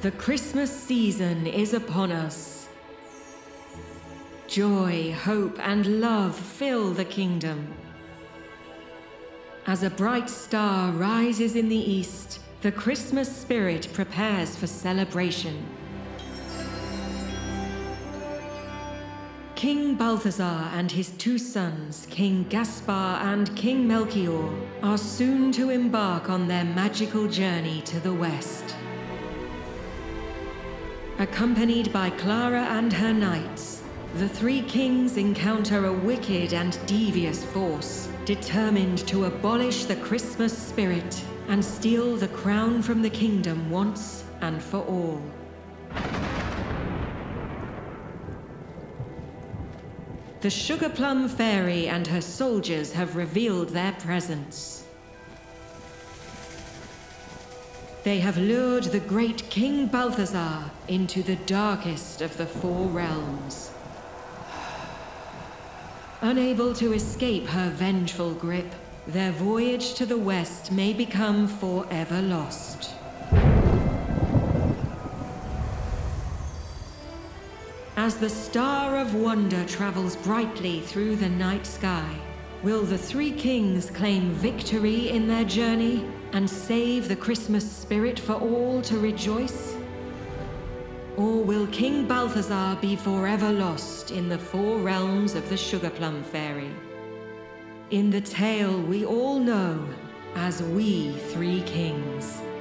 The Christmas season is upon us. Joy, hope, and love fill the kingdom. As a bright star rises in the east, the Christmas spirit prepares for celebration. King Balthazar and his two sons, King Gaspar and King Melchior, are soon to embark on their magical journey to the west. Accompanied by Clara and her knights, the three kings encounter a wicked and devious force, determined to abolish the Christmas spirit and steal the crown from the kingdom once and for all. The Sugar Plum Fairy and her soldiers have revealed their presence. They have lured the great King Balthazar into the darkest of the four realms. Unable to escape her vengeful grip, their voyage to the west may become forever lost. As the Star of Wonder travels brightly through the night sky, will the three kings claim victory in their journey and save the Christmas spirit for all to rejoice? Or will King Balthazar be forever lost in the four realms of the Sugar Plum Fairy? In the tale we all know as We Three Kings.